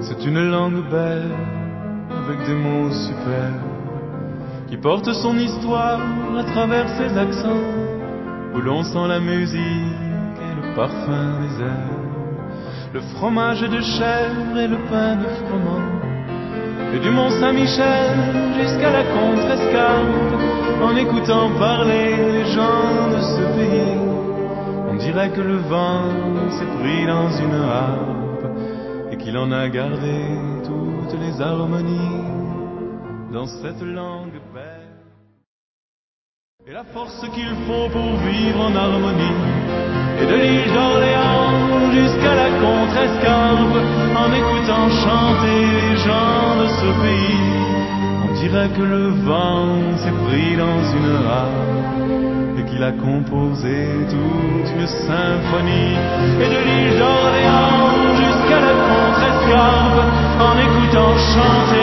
C'est une langue belle, avec des mots superbes, qui porte son histoire à travers ses accents, où l'on sent la musique et le parfum des airs, le fromage de chèvre et le pain de froment, et du Mont Saint-Michel jusqu'à la Contrescarpe. En écoutant parler les gens de ce pays, on dirait que le vent s'est pris dans une harpe et qu'il en a gardé toutes les harmonies dans cette langue belle. Et la force qu'il faut pour vivre en harmonie, et de l'île d'Orléans jusqu'à la Contrescarpe, en écoutant chanter les gens de ce pays, on dirait que le vent s'est pris dans une harpe et qu'il a composé toute une symphonie. Et de l'île d'Orléans jusqu'à la Contrescarpe, en écoutant chanter